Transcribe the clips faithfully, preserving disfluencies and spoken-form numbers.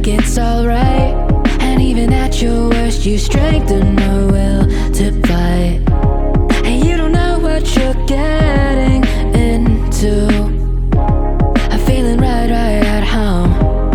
think it's alright. And even at your worst, you strengthen our will to fight. And you don't know what you're getting into. I'm feeling right, right at home.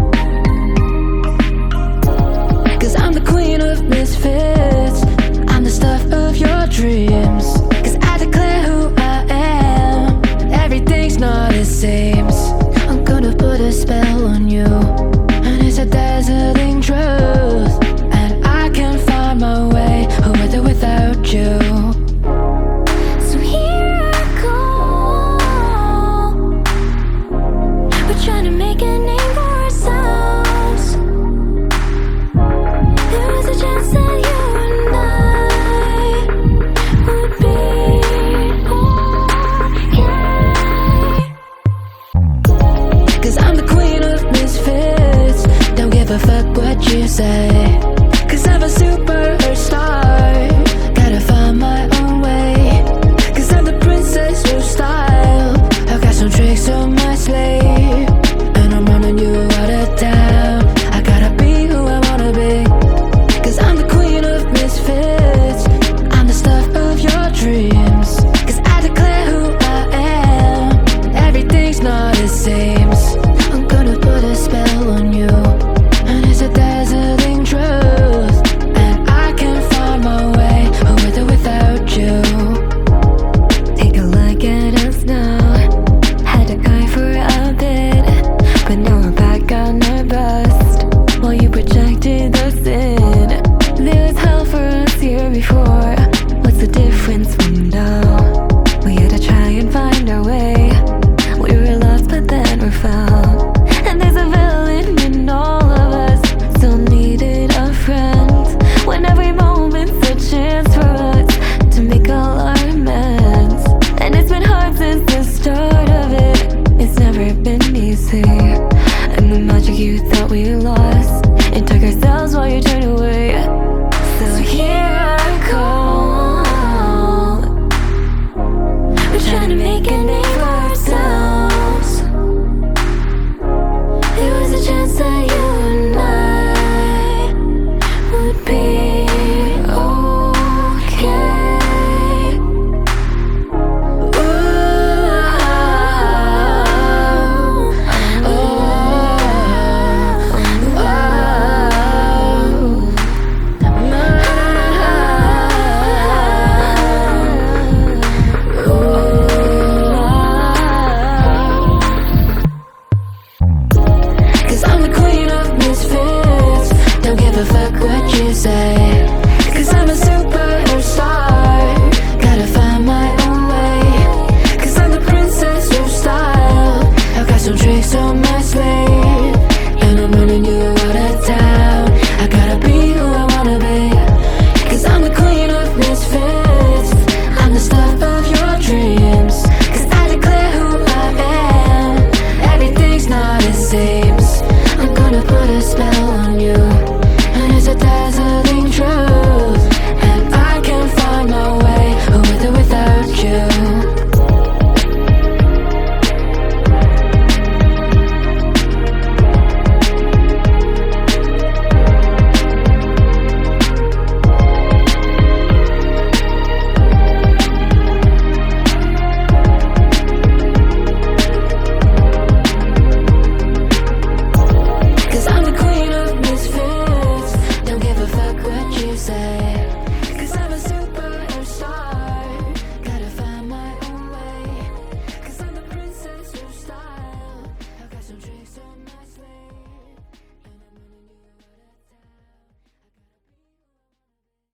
Cause I'm the queen of misfits. I'm the stuff of your dreams. Cause I declare who I am. Everything's not as seems. I'm gonna put a spell on you, and it's a dazzling truth. And I can find my way with or without you. So here I go. We're trying to make a name for ourselves. There was a chance that you and I would be okay. Cause I'm the queen of misfits. Don't give a fuck what you say. Cause I'm a super